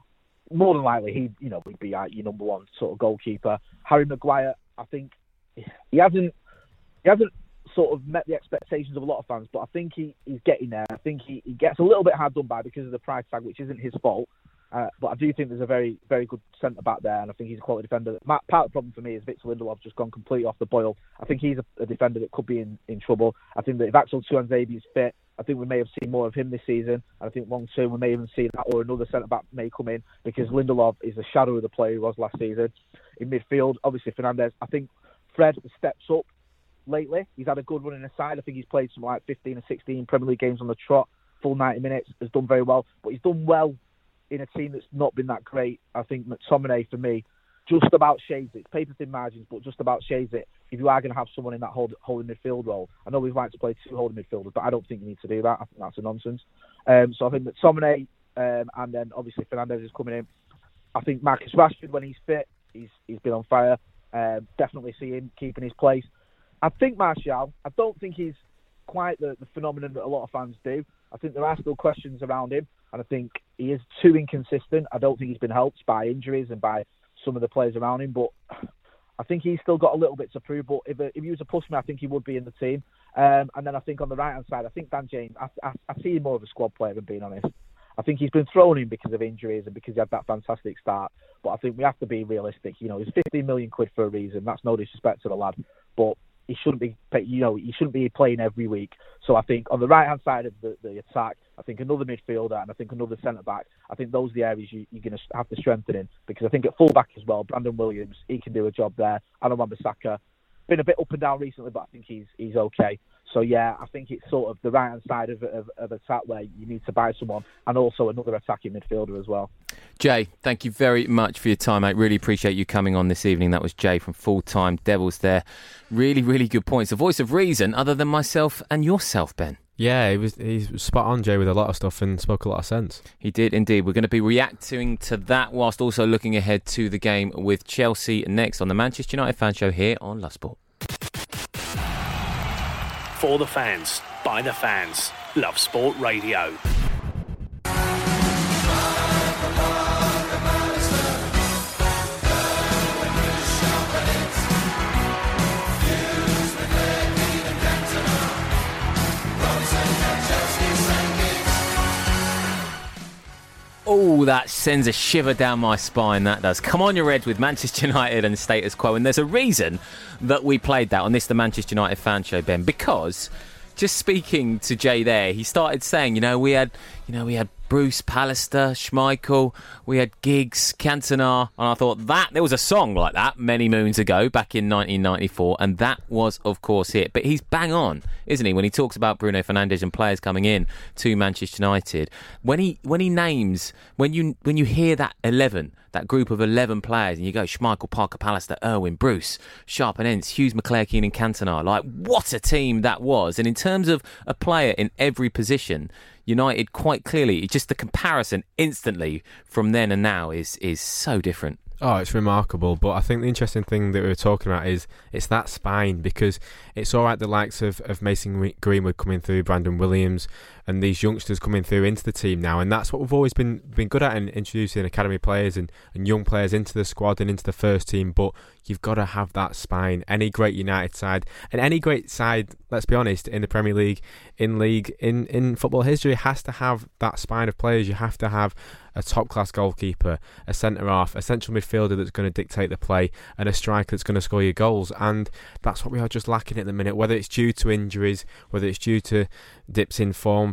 D: more than likely he, you know, would be uh, your number one sort of goalkeeper. Harry Maguire, I think he hasn't he hasn't sort of met the expectations of a lot of fans, but I think he, he's getting there. I think he, he gets a little bit hard done by because of the price tag, which isn't his fault. Uh, but I do think there's a very, very good centre-back there, and I think he's a quality defender. Part of the problem for me is Victor Lindelof's just gone completely off the boil. I think he's a, a defender that could be in, in trouble. I think that if Axel Tuanzebe is fit, I think we may have seen more of him this season. And I think long term we may even see that, or another centre-back may come in, because Lindelof is a shadow of the player he was last season. In midfield, obviously Fernandes. I think Fred steps up lately. He's had a good run in the side. I think he's played some like fifteen or sixteen Premier League games on the trot, full ninety minutes, has done very well. But he's done well in a team that's not been that great. I think McTominay, for me, just about shades it. It's paper-thin margins, but just about shades it. If you are going to have someone in that hold, holding midfield role, I know we'd like to play two holding midfielders, but I don't think you need to do that. I think that's a nonsense. Um, so I think McTominay, um, and then obviously Fernandes is coming in. I think Marcus Rashford, when he's fit, he's he's been on fire. Um, definitely see him keeping his place. I think Martial, I don't think he's quite the, the phenomenon that a lot of fans do. I think there are still questions around him, and I think he is too inconsistent. I don't think he's been helped by injuries and by some of the players around him, but I think he's still got a little bit to prove. But if, if he was a push me, I think he would be in the team. Um, and then I think on the right-hand side, I think Dan James, I, I, I see him more of a squad player, than being honest. I think he's been thrown in because of injuries and because he had that fantastic start. But I think we have to be realistic. You know, he's fifteen million quid for a reason. That's no disrespect to the lad, but he shouldn't be, you know, he shouldn't be playing every week. So I think on the right hand side of the, the attack, I think another midfielder and I think another centre back. I think those are the areas you, you're going to have to strengthen in, because I think at full back as well, Brandon Williams, he can do a job there. Aaron Wan-Bissaka, been a bit up and down recently, but I think he's he's okay. So yeah, I think it's sort of the right hand side of, of, of attack where you need to buy someone, and also another attacking midfielder as well.
B: Jay, thank you very much for your time, mate. Really appreciate you coming on this evening. That was Jay from Full Time Devils there. Really, really good points. A voice of reason, other than myself and yourself, Ben.
C: Yeah, he was he's spot on, Jay, with a lot of stuff and spoke a lot of sense.
B: He did indeed. We're going to be reacting to that whilst also looking ahead to the game with Chelsea next on the Manchester United Fan Show here on Love Sport.
A: For the fans, by the fans, Love Sport Radio.
B: Oh, that sends a shiver down my spine, that does. Come on, your Reds with Manchester United and status quo. And there's a reason that we played that on this, the Manchester United Fan Show, Ben, because just speaking to Jay there, he started saying, you know, we had, you know, we had Bruce, Pallister, Schmeichel, we had Giggs, Cantona, and I thought that there was a song like that many moons ago, back in nineteen ninety-four, and that was, of course, it. But he's bang on, isn't he, when he talks about Bruno Fernandes and players coming in to Manchester United. When he when he names, when you when you hear that eleven, that group of eleven players, and you go Schmeichel, Parker, Pallister, Irwin, Bruce, Sharp and Ince, Hughes, McClare, Keane and Cantona, like, what a team that was. And in terms of a player in every position, United quite clearly, just the comparison instantly from then and now is is so different.
C: Oh, it's remarkable. But I think the interesting thing that we were talking about is it's that spine, because it's all right, the likes of, of Mason Greenwood coming through, Brandon Williams, and these youngsters coming through into the team now, and that's what we've always been been good at in introducing academy players and, and young players into the squad and into the first team. But you've got to have that spine. Any great United side, and any great side, let's be honest, in the Premier League, in league, in, in football history, has to have that spine of players. You have to have a top-class goalkeeper, a centre-half, a central midfielder that's going to dictate the play, and a striker that's going to score your goals. And that's what we are just lacking at the minute, whether it's due to injuries, whether it's due to dips in form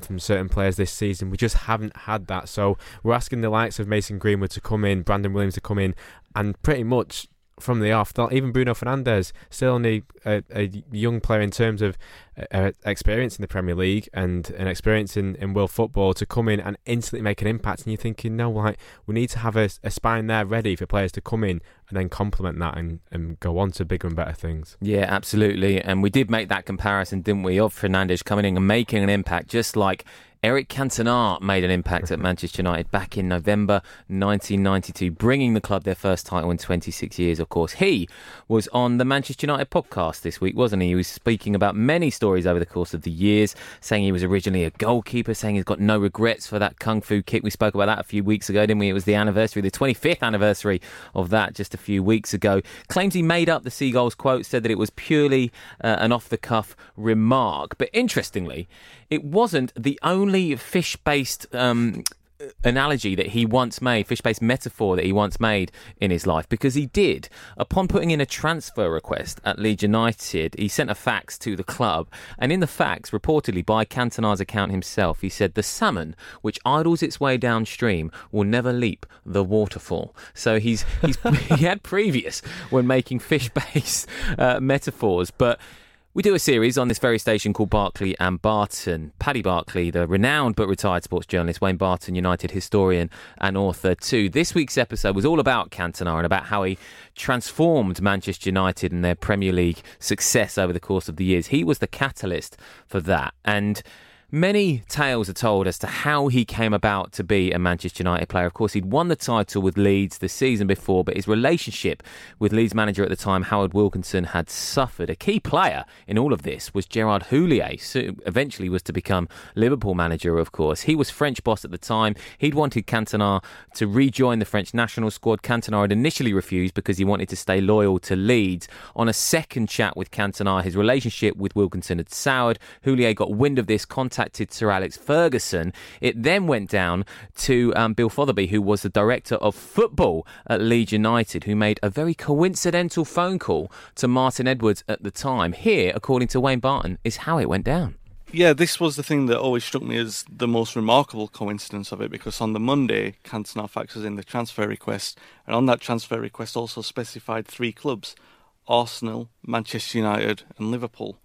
C: from certain players this season. We just haven't had that. So we're asking the likes of Mason Greenwood to come in, Brandon Williams to come in, and pretty much from the off, even Bruno Fernandes, still only a, a young player in terms of uh, experience in the Premier League and an experience in, in world football, to come in and instantly make an impact. And you're thinking, no, like, we need to have a, a spine there ready for players to come in and then complement that and, and go on to bigger and better things.
B: Yeah, absolutely. And we did make that comparison, didn't we, of Fernandes coming in and making an impact, just like Eric Cantona made an impact at Manchester United back in November nineteen ninety-two, bringing the club their first title in twenty-six years, of course. He was on the Manchester United podcast this week, wasn't he? He was speaking about many stories over the course of the years, saying he was originally a goalkeeper, saying he's got no regrets for that kung fu kick. We spoke about that a few weeks ago, didn't we? It was the anniversary, the twenty-fifth anniversary of that just a few weeks ago. Claims he made up the Seagulls quote, said that it was purely uh, an off-the-cuff remark. But interestingly, it wasn't the only fish-based um, analogy that he once made, fish-based metaphor that he once made in his life, because he did. Upon putting in a transfer request at Leeds United, he sent a fax to the club, and in the fax, reportedly by Cantona's account himself, he said, "The salmon which idles its way downstream will never leap the waterfall." So he's he's he had previous when making fish-based uh, metaphors, but we do a series on this very station called Barkley and Barton. Paddy Barkley, the renowned but retired sports journalist, Wayne Barton, United historian and author too. This week's episode was all about Cantona and about how he transformed Manchester United and their Premier League success over the course of the years. He was the catalyst for that, and many tales are told as to how he came about to be a Manchester United player. Of course, he'd won the title with Leeds the season before, but his relationship with Leeds manager at the time, Howard Wilkinson, had suffered. A key player in all of this was Gerard Houllier, who eventually was to become Liverpool manager, of course. He was French boss at the time. He'd wanted Cantona to rejoin the French national squad. Cantona had initially refused because he wanted to stay loyal to Leeds. On a second chat with Cantona, his relationship with Wilkinson had soured. Houllier got wind of this, contacted Sir Alex Ferguson. It then went down to um, Bill Fotherby, who was the director of football at Leeds United, who made a very coincidental phone call to Martin Edwards at the time. Here, according to Wayne Barton, is how it went down.
E: Yeah, this was the thing that always struck me as the most remarkable coincidence of it, because on the Monday, Cantona faxes in the transfer request, and on that transfer request also specified three clubs: Arsenal, Manchester United and Liverpool.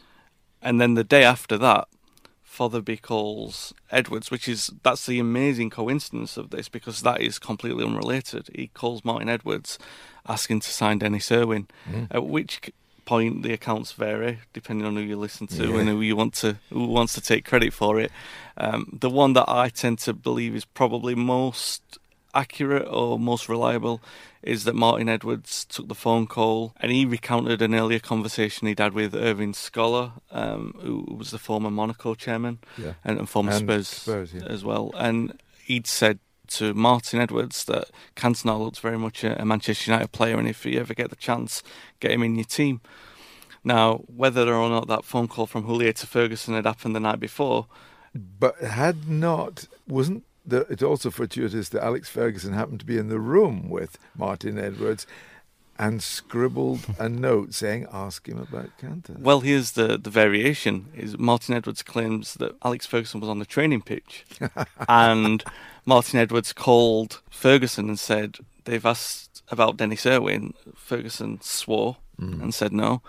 E: And then the day after that, Fotherby calls Edwards, which is, that's the amazing coincidence of this, because that is completely unrelated. He calls Martin Edwards asking to sign Dennis Irwin, mm. at which point the accounts vary depending on who you listen to yeah. and who you want to, who wants to take credit for it. Um, the one that I tend to believe is probably most accurate or most reliable is that Martin Edwards took the phone call and he recounted an earlier conversation he'd had with Irving Scholar, um, who was the former Monaco chairman yeah. and, and former and Spurs, Spurs yeah. as well. And he'd said to Martin Edwards that Cantona looks very much a, a Manchester United player, and if you ever get the chance, get him in your team. Now, whether or not that phone call from Houllier to Ferguson had happened the night before,
F: but had not, wasn't The, it's also fortuitous that Alex Ferguson happened to be in the room with Martin Edwards and scribbled a note saying, ask him about Cantona.
E: Well, here's the, the variation. Is Martin Edwards claims that Alex Ferguson was on the training pitch and Martin Edwards called Ferguson and said, they've asked about Dennis Irwin. Ferguson swore mm. and said no.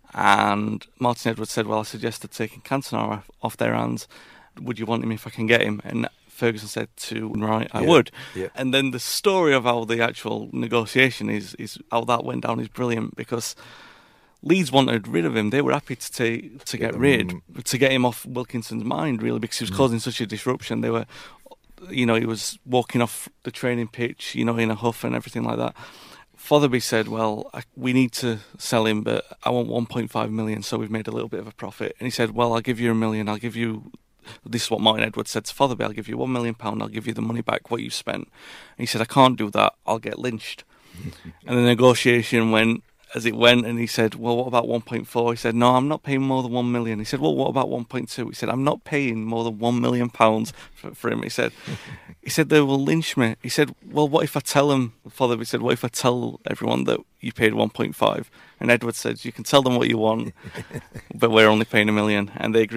E: And Martin Edwards said, well, I suggested taking Cantona off, off their hands. Would you want him if I can get him? And Ferguson said to right, I yeah, would. Yeah. And then the story of how the actual negotiation is, is how that went down is brilliant, because Leeds wanted rid of him. They were happy to take, to get rid, to get him off Wilkinson's mind, really, because he was mm. causing such a disruption. They were, you know, he was walking off the training pitch, you know, in a huff and everything like that. Fotherby said, well, I, we need to sell him, but I want one point five million, so we've made a little bit of a profit. And he said, well, I'll give you a million, I'll give you... This is what Martin Edwards said to Fotherby, I'll give you one million pounds, I'll give you the money back, what you spent. And he said, I can't do that, I'll get lynched. And the negotiation went as it went, and he said, well, what about one point four? He said, no, I'm not paying more than one million. He said, well, what about one point two? He said, I'm not paying more than one million pounds for, for him. He said, he said, they will lynch me. He said, well, what if I tell them, Fotherby said, what if I tell everyone that you paid one point five? And Edwards said, you can tell them what you want, but we're only paying a million. And they agreed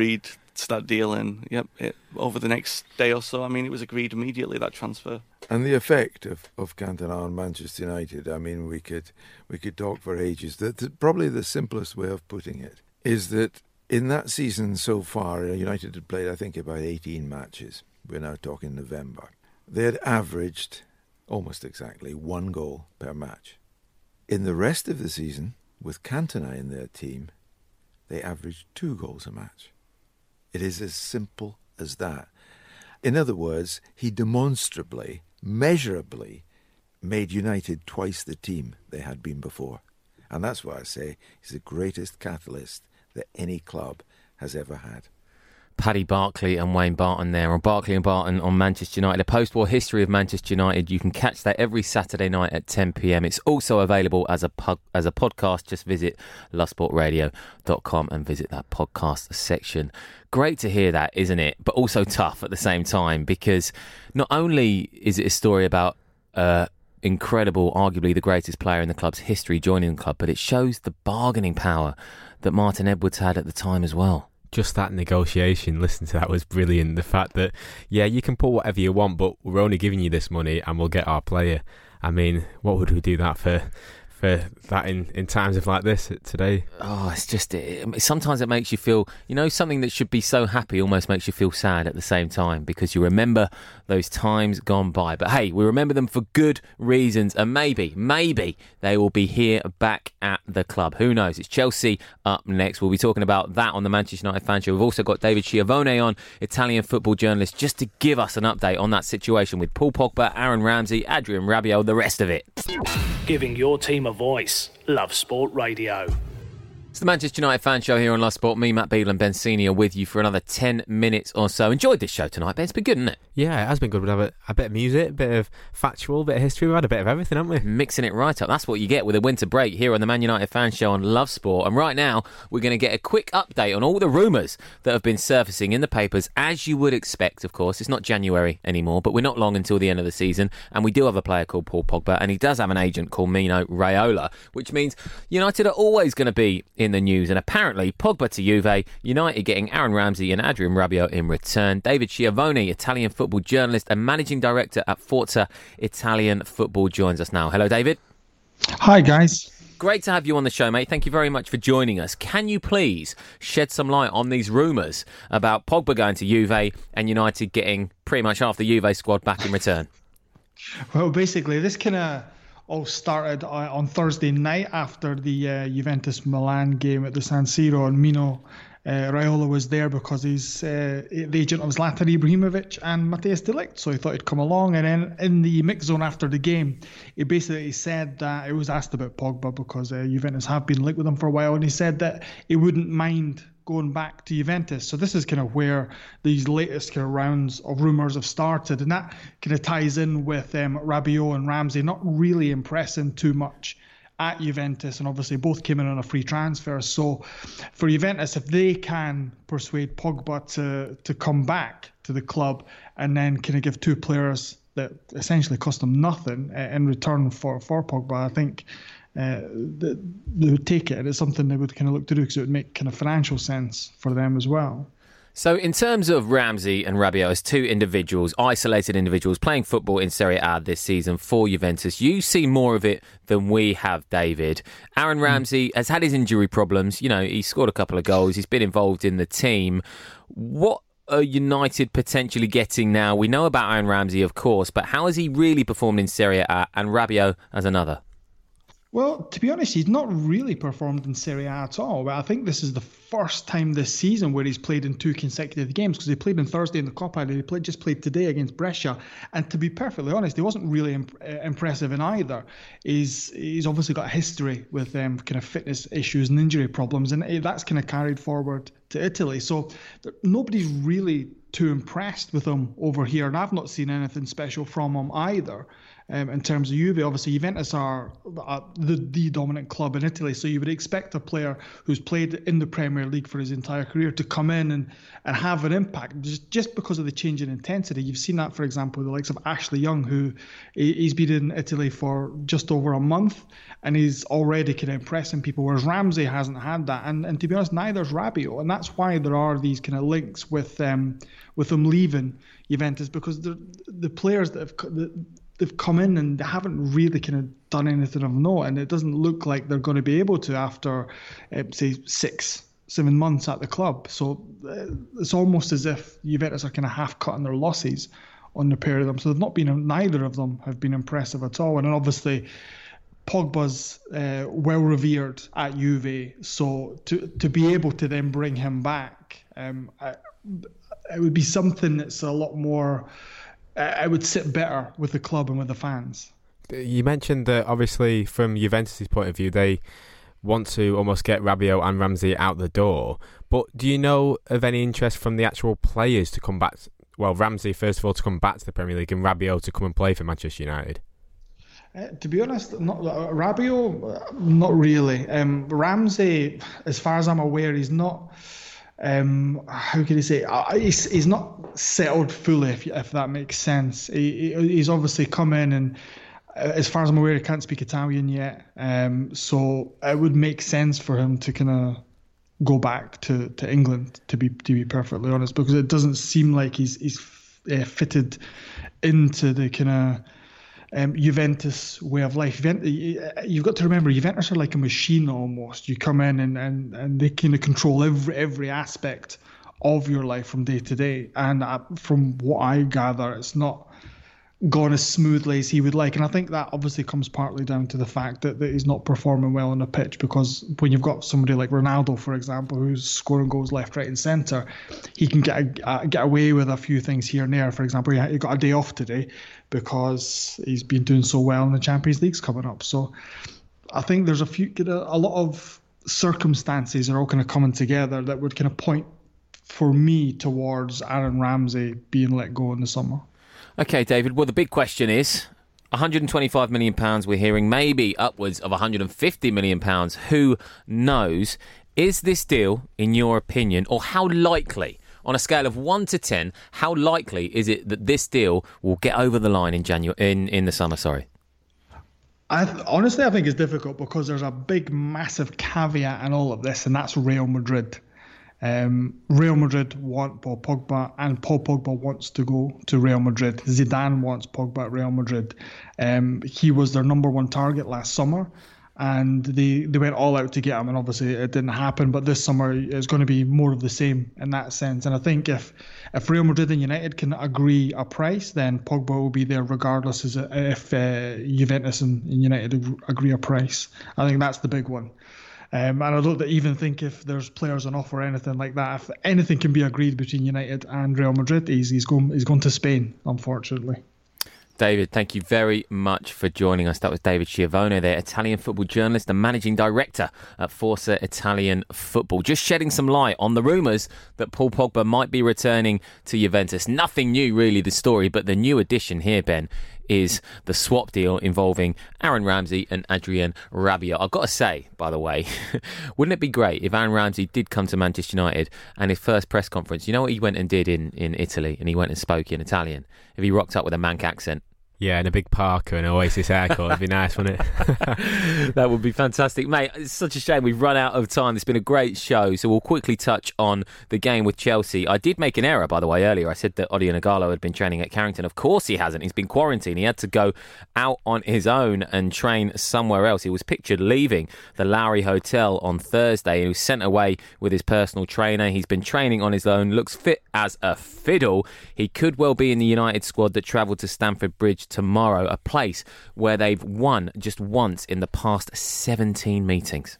E: to that deal, and yep, it, over the next day or so, I mean, it was agreed immediately, that transfer.
F: And the effect of, of Cantona on Manchester United, I mean, we could we could talk for ages. The, the, probably the simplest way of putting it is that in that season so far, United had played, I think, about eighteen matches. We're now talking November. They had averaged almost exactly one goal per match. In the rest of the season, with Cantona in their team, they averaged two goals a match. It is as simple as that. In other words, he demonstrably, measurably made United twice the team they had been before. And that's why I say he's the greatest catalyst that any club has ever had.
B: Paddy Barclay and Wayne Barton there, or Barclay and Barton on Manchester United. A post-war history of Manchester United. You can catch that every Saturday night at ten p.m. It's also available as a pu- as a podcast. Just visit love sport radio dot com and visit that podcast section. Great to hear that, isn't it? But also tough at the same time, because not only is it a story about uh, incredible, arguably the greatest player in the club's history joining the club, but it shows the bargaining power that Martin Edwards had at the time as well.
C: Just that negotiation, listen to that, was brilliant. The fact that, yeah, you can put whatever you want, but we're only giving you this money and we'll get our player. I mean, what would we do that for? For that in, in times of like this today?
B: Oh, it's just, it, sometimes it makes you feel, you know, something that should be so happy almost makes you feel sad at the same time, because you remember those times gone by. But hey, we remember them for good reasons, and maybe, maybe they will be here back at the club. Who knows? It's Chelsea up next. We'll be talking about that on the Manchester United Fan Show. We've also got David Schiavone on, Italian football journalist, just to give us an update on that situation with Paul Pogba, Aaron Ramsey, Adrian Rabiot, the rest of it.
A: Giving your team a voice. Love Sport Radio.
B: It's the Manchester United Fan Show here on Love Sport. Me, Matt Beadle and Ben Senior with you for another ten minutes or so. Enjoyed this show tonight, Ben. It's been good, hasn't it?
C: Yeah, it has been good. We've had a, a bit of music, a bit of factual, a bit of history. We've had a bit of everything, haven't we?
B: Mixing it right up. That's what you get with a winter break here on the Man United Fan Show on Love Sport. And right now, we're going to get a quick update on all the rumours that have been surfacing in the papers, as you would expect, of course. It's not January anymore, but we're not long until the end of the season. And we do have a player called Paul Pogba, and he does have an agent called Mino Raiola, which means United are always going to be in the news. And apparently, Apparently, Pogba to Juve, United getting Aaron Ramsey and Adrian Rabiot in return. David Schiavone, Italian football journalist and managing director at Forza Italian Football, joins us now. Hello, David.
G: Hi, guys.
B: Great to have you on the show, mate. Thank you very much for joining us. Can you please shed some light on these rumours about Pogba going to Juve and United getting pretty much half the Juve squad back in return?
G: Well, basically, this kind of all started on Thursday night after the uh, Juventus-Milan game at the San Siro, and Mino uh, Raiola was there because he's uh, the agent of Zlatan Ibrahimovic and Matthijs de Ligt, so he thought he'd come along. And then in the mix zone after the game, he basically said that he was asked about Pogba because uh, Juventus have been linked with him for a while, and he said that he wouldn't mind going back to Juventus. So this is kind of where these latest kind of rounds of rumours have started, and that kind of ties in with um, Rabiot and Ramsey not really impressing too much at Juventus, and obviously both came in on a free transfer. So for Juventus, if they can persuade Pogba to to come back to the club and then kind of give two players that essentially cost them nothing uh, in return for, for Pogba, I think Uh, they, they would take it, and it's something they would kind of look to do because it would make kind of financial sense for them as well.
B: So in terms of Ramsey and Rabiot as two individuals, isolated individuals playing football in Serie A this season for Juventus, you see more of it than we have, David. Aaron Ramsey mm. has had his injury problems. You know, he scored a couple of goals. He's been involved in the team. What are United potentially getting now? We know about Aaron Ramsey, of course, but how has he really performed in Serie A, and Rabiot as another?
G: Well, to be honest, he's not really performed in Serie A at all. But I think this is the first time this season where he's played in two consecutive games, because he played on Thursday in the Coppa and he played, just played today against Brescia. And to be perfectly honest, he wasn't really imp- impressive in either. He's he's obviously got a history with um, kind of fitness issues and injury problems, and that's kind of carried forward to Italy. So nobody's really too impressed with him over here, and I've not seen anything special from him either. Um, in terms of Juve, obviously Juventus are uh, the, the dominant club in Italy, so you would expect a player who's played in the Premier League for his entire career to come in and, and have an impact just, just because of the change in intensity. You've seen that, for example, the likes of Ashley Young, who he's been in Italy for just over a month and he's already kind of impressing people, whereas Ramsey hasn't had that. And, and to be honest, neither's Rabiot, and that's why there are these kind of links with um, with him leaving Juventus, because the the players that have the, they've come in and they haven't really kind of done anything of note, and it doesn't look like they're going to be able to after, uh, say, six, seven months at the club. So uh, it's almost as if Juventus are kind of half cutting their losses on the pair of them. So they've not been, neither of them have been impressive at all. And then obviously Pogba's uh, well revered at Juve, so to to be able to then bring him back, um, I, it would be something that's a lot more. I would sit better with the club and with the fans.
C: You mentioned that obviously from Juventus' point of view, they want to almost get Rabiot and Ramsey out the door. But do you know of any interest from the actual players to come back? Well, Ramsey, first of all, to come back to the Premier League, and Rabiot to come and play for Manchester United?
G: Uh, to be honest, not uh, Rabiot, not really. Um, Ramsey, as far as I'm aware, he's not... Um, how can you say? Uh, he's he's not settled fully, if if that makes sense. He, he's obviously come in, and uh, as far as I'm aware, he can't speak Italian yet. Um, so it would make sense for him to kind of go back to, to England. To be to be perfectly honest, because it doesn't seem like he's he's uh, fitted into the kind of Um, Juventus way of life. You've got to remember, Juventus are like a machine almost. You come in and, and, and they kind of control every every aspect of your life from day to day. And uh, from what I gather, it's not gone as smoothly as he would like. And I think that obviously comes partly down to the fact that, that he's not performing well on the pitch, because when you've got somebody like Ronaldo, for example, who's scoring goals left, right and centre, he can get a, uh, get away with a few things here and there. For example, he, he got a day off today because he's been doing so well in the Champions League's coming up. So I think there's a few, a lot of circumstances are all kind of coming together that would kind of point for me towards Aaron Ramsey being let go in the summer.
B: Okay, David, well, the big question is one hundred twenty-five million pounds, we're hearing maybe upwards of one hundred fifty million pounds. Who knows? Is this deal, in your opinion, or how likely, on a scale of one to ten, how likely is it that this deal will get over the line in January, in, in the summer? Sorry.
G: I th- honestly, I think it's difficult because there's a big, massive caveat in all of this, and that's Real Madrid. Um, Real Madrid want Paul Pogba, and Paul Pogba wants to go to Real Madrid. Zidane wants Pogba at Real Madrid. Um, he was their number one target last summer, and they, they went all out to get him, and obviously it didn't happen. But this summer is going to be more of the same in that sense. And I think if if Real Madrid and United can agree a price, then Pogba will be there regardless as if uh, Juventus and United agree a price. I think that's the big one. Um, and I don't even think if there's players on offer or anything like that, if anything can be agreed between United and Real Madrid, he's, he's, going, he's going to Spain, unfortunately.
B: David, thank you very much for joining us. That was David Schiavone there, Italian football journalist and managing director at Forza Italian Football. Just shedding some light on the rumours that Paul Pogba might be returning to Juventus. Nothing new, really, the story, but the new addition here, Ben, is the swap deal involving Aaron Ramsey and Adrien Rabiot. I've got to say, by the way, wouldn't it be great if Aaron Ramsey did come to Manchester United and his first press conference, you know what he went and did in, in Italy, and he went and spoke in Italian? If he rocked up with a Manc accent.
C: Yeah, and a big Parker and Oasis haircut. It'd be nice, wouldn't it?
B: That would be fantastic. Mate, it's such a shame we've run out of time. It's been a great show, so we'll quickly touch on the game with Chelsea. I did make an error, by the way, earlier. I said that Odion Ighalo had been training at Carrington. Of course he hasn't. He's been quarantined. He had to go out on his own and train somewhere else. He was pictured leaving the Lowry Hotel on Thursday. He was sent away with his personal trainer. He's been training on his own, looks fit as a fiddle. He could well be in the United squad that travelled to Stamford Bridge tomorrow, a place where they've won just once in the past seventeen meetings.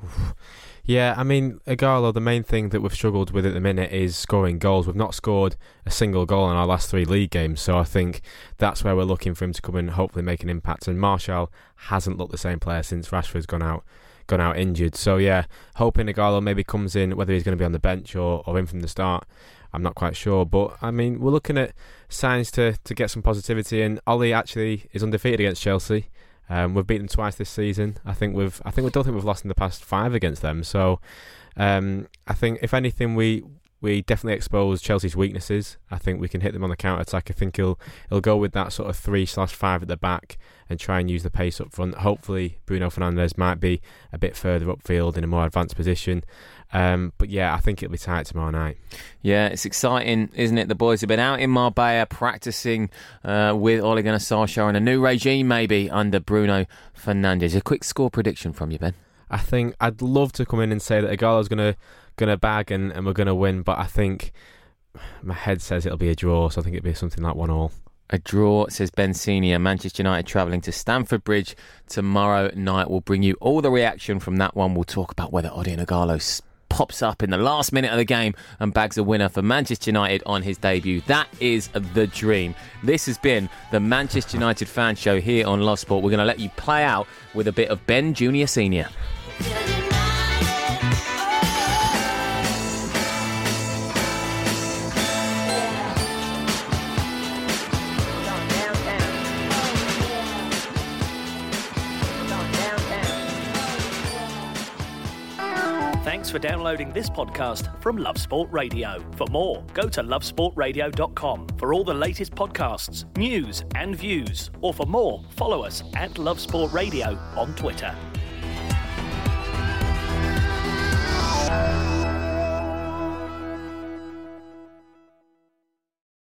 C: Yeah, I mean, Ighalo, the main thing that we've struggled with at the minute is scoring goals. We've not scored a single goal in our last three league games, so I think that's where we're looking for him to come and hopefully make an impact. And Martial hasn't looked the same player since Rashford's gone out gone out injured. So yeah, hoping Ighalo maybe comes in, whether he's going to be on the bench or, or in from the start, I'm not quite sure. But I mean, we're looking at signs to, to get some positivity, and Ollie actually is undefeated against Chelsea. Um, we've beaten them twice this season. I think we've I think we don't think we've lost in the past five against them. So um, I think if anything, we we definitely expose Chelsea's weaknesses. I think we can hit them on the counter attack. I think he'll he'll go with that sort of three slash five at the back and try and use the pace up front. Hopefully Bruno Fernandes might be a bit further upfield in a more advanced position. Um, but yeah, I think it'll be tight tomorrow night.
B: Yeah, it's exciting, isn't it? The boys have been out in Marbella practising uh, with Ole Gunnar Solskjaer and a new regime maybe under Bruno Fernandes. A quick score prediction from you, Ben?
C: I think I'd love to come in and say that Ighalo's going to gonna bag and, and we're going to win, but I think my head says it'll be a draw, so I think it'll be something like one all.
B: A draw, says Ben Senior. Manchester United travelling to Stamford Bridge tomorrow night. We'll bring you all the reaction from that one. We'll talk about whether Odion Ighalo pops up in the last minute of the game and bags a winner for Manchester United on his debut. That is the dream. This has been the Manchester United Fan Show here on Love Sport. We're going to let you play out with a bit of Ben Junior Senior
A: Thanks for downloading this podcast from Love Sport Radio. For more, go to love sport radio dot com for all the latest podcasts, news and views. Or for more, follow us at Love Sport Radio on Twitter.